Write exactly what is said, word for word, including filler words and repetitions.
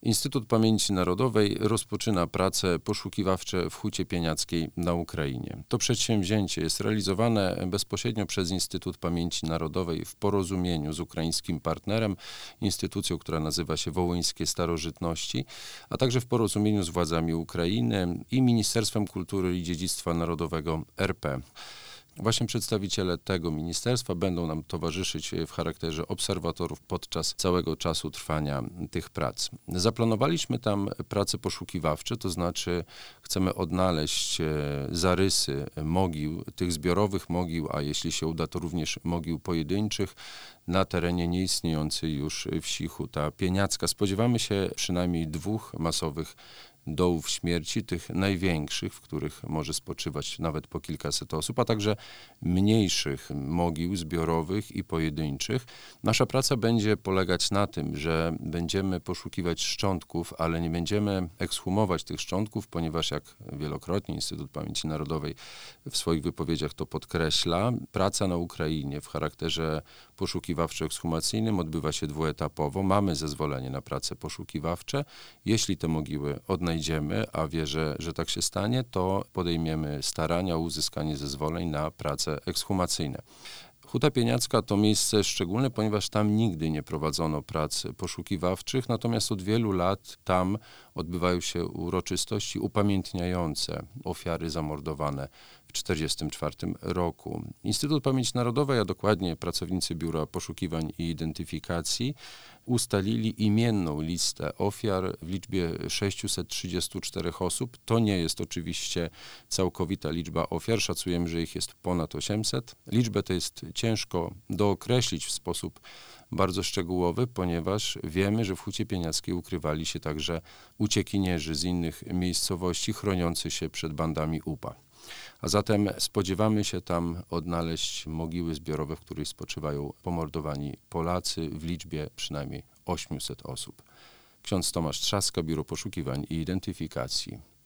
Instytut Pamięci Narodowej rozpoczyna prace poszukiwawcze w Hucie Pieniackiej na Ukrainie. To przedsięwzięcie jest realizowane bezpośrednio przez Instytut Pamięci Narodowej w porozumieniu z ukraińskim partnerem, instytucją, która nazywa się Wołyńskie Starożytności, a także w porozumieniu z władzami Ukrainy i Ministerstwem Kultury i Dziedzictwa Narodowego R P. Właśnie przedstawiciele tego ministerstwa będą nam towarzyszyć w charakterze obserwatorów podczas całego czasu trwania tych prac. Zaplanowaliśmy tam prace poszukiwawcze, to znaczy chcemy odnaleźć zarysy mogił, tych zbiorowych mogił, a jeśli się uda, to również mogił pojedynczych na terenie nieistniejącej już wsi Huta Pieniacka. Spodziewamy się przynajmniej dwóch masowych dołów śmierci, tych największych, w których może spoczywać nawet po kilkaset osób, a także mniejszych mogił zbiorowych i pojedynczych. Nasza praca będzie polegać na tym, że będziemy poszukiwać szczątków, ale nie będziemy ekshumować tych szczątków, ponieważ jak wielokrotnie Instytut Pamięci Narodowej w swoich wypowiedziach to podkreśla, praca na Ukrainie w charakterze poszukiwawczo-ekshumacyjnym odbywa się dwuetapowo. Mamy zezwolenie na prace poszukiwawcze. Jeśli te mogiły odnajdziemy, a wierzę, że tak się stanie, to podejmiemy starania o uzyskanie zezwoleń na prace ekshumacyjne. Huta Pieniacka to miejsce szczególne, ponieważ tam nigdy nie prowadzono prac poszukiwawczych, natomiast od wielu lat tam odbywają się uroczystości upamiętniające ofiary zamordowane w tysiąc dziewięćset czterdziestym czwartym roku. Instytut Pamięci Narodowej, a dokładnie pracownicy Biura Poszukiwań i Identyfikacji, ustalili imienną listę ofiar w liczbie sześciuset trzydziestu czterech osób. To nie jest oczywiście całkowita liczba ofiar, szacujemy, że ich jest ponad osiemset. Liczbę to jest ciężko dookreślić w sposób bardzo szczegółowy, ponieważ wiemy, że w Hucie Pieniackiej ukrywali się także uciekinierzy z innych miejscowości chroniący się przed bandami U P A. A zatem spodziewamy się tam odnaleźć mogiły zbiorowe, w których spoczywają pomordowani Polacy w liczbie przynajmniej ośmiuset osób. Ksiądz Tomasz Trzaska, Biuro Poszukiwań i Identyfikacji.